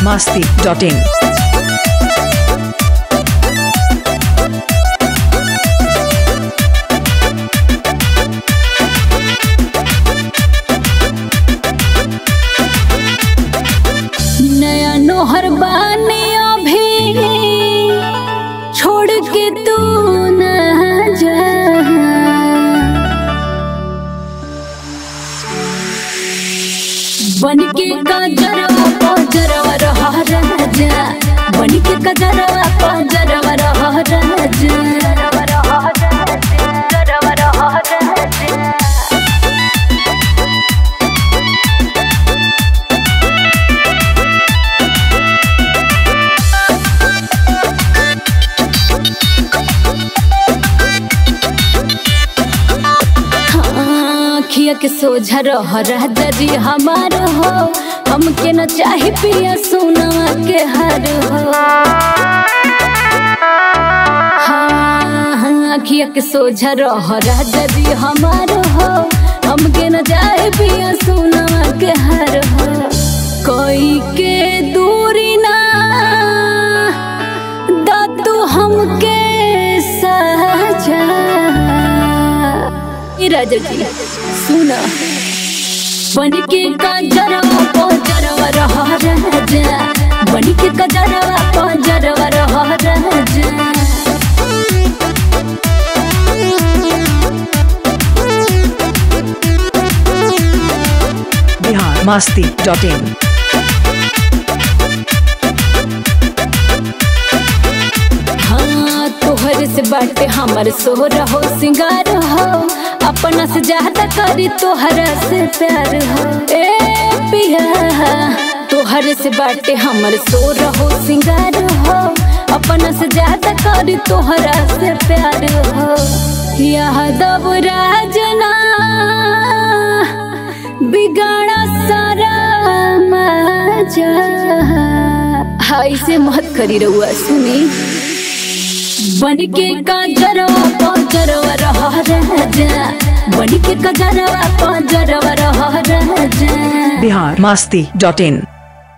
biharmasti.in। नया नोहर बानी अभी छोड़ के तू न जा, बन के कजरवा पजरवा रह राजा, बन के कजरवा पजरवा रह राजा। अखिया के सोझा रह राजा जी हमार हो, हमके न चाहे पिया सोना के हार हो। हाँ, अखिया के सोझा रह राजा जी हमार हो, हमके न चाहे पिया सोना के हार हो। कोई के दूरी ना दातू हमके सजा, राजा जी सुना, बन के कजरवा पजरवा रह राजा, बन के कजरवा पजरवा रह राजा। biharmasti.in। हाँ, तोहर से बाटे हमर सोहर हो सिंगार हो, अपना से ज्यादा करी तोहरा से प्यार हो। ए पिया, तोहर से बाटे हमर सोहर हो सिंगार हो, अपना से ज्यादा करी तोहरा से प्यार हो। यादव राजना बिगाड़ा सारा मजा, ऐसे मत करी रहुआ सुनी, बन के कजरवा पजरवा रह राजा, बन के कजरवा पजरवा रह राजा। biharmasti.in।